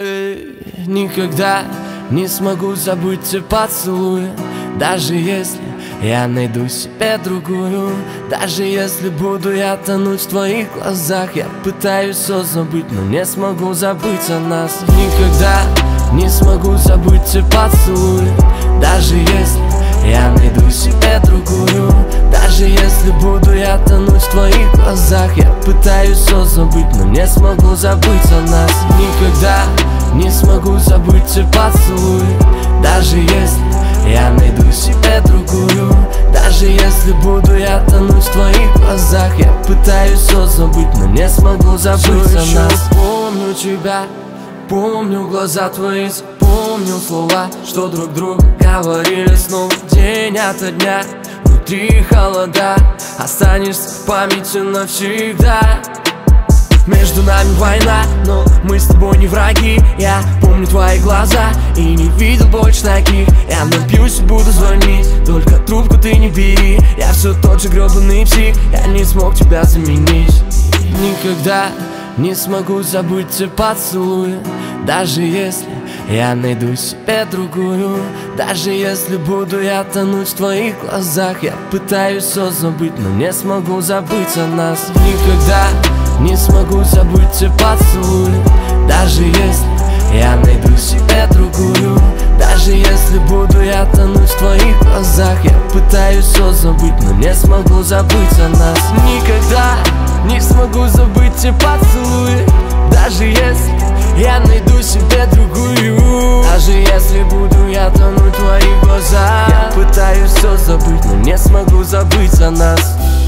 Никогда не смогу забыть те поцелуи, даже если я найду себе другую. Даже если буду я тонуть в твоих глазах, я пытаюсь все забыть, но не смогу забыть о нас. Никогда не смогу забыть те поцелуи, даже если я найду себе другую. Даже если буду я тонуть в твоих глазах, я пытаюсь все забыть, но не смогу забыть о нас. Никогда не смогу забыть те поцелуи, даже если я найду себе другую. Даже если буду я тонуть в твоих глазах, я пытаюсь все забыть, но не смогу забыть о нас. Помню тебя, помню глаза твои, помню слова, что друг другу говорили снова день ото дня. Внутри холода, останешься в памяти навсегда. Между нами война, но мы с тобой не враги. Я помню твои глаза и не видел больше таких. Я напьюсь и буду звонить, только трубку ты не бери. Я все тот же гребаный псих, я не смог тебя заменить. Никогда не смогу забыть те поцелуи, даже если я найду себе другую. Даже если буду я тонуть в твоих глазах, я пытаюсь все забыть, но не смогу забыть о нас. Никогда не смогу забыть те поцелуи, даже если я найду себе другую. Даже если буду я тонуть в твоих глазах, я пытаюсь все забыть, но не смогу забыть о нас. Никогда не смогу забыть те поцелуи, даже если я найду себе другую. Даже если буду я тонуть в твоих глазах, я пытаюсь все забыть, но не смогу забыть о нас.